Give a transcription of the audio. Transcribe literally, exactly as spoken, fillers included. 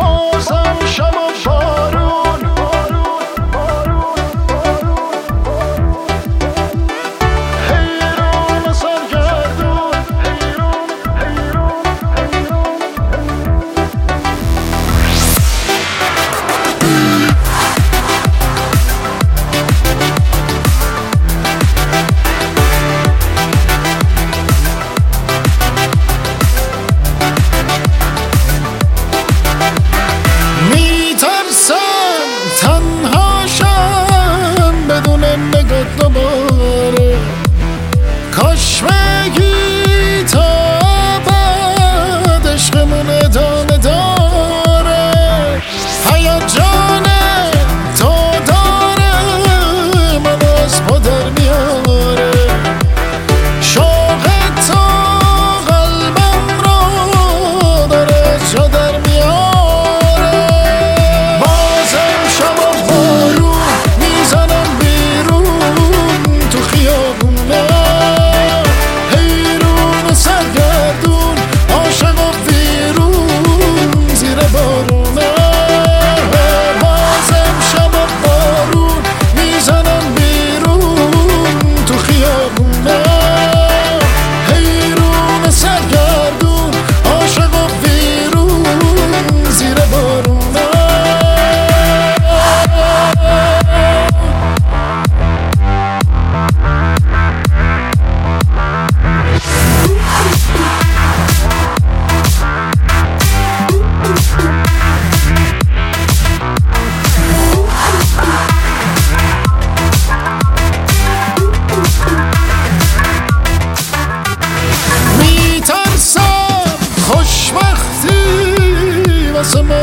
بازم شب و بارون حیران سرگردون دوباره کاش بگی تا بعد عشقمون ادامه داره حیات جانه تو داره من از پا در میاره شوق تو قلبم رو داره جا در میاره بازم شب و بارون میزنم حیرون سرگردون عاشق و ویرون زیر بارونه بازم شب و بارون میزنم بیرون تو خیابونه حیرون سرگردون عاشق و ویرون زیر بارونه خوشبختی واسه من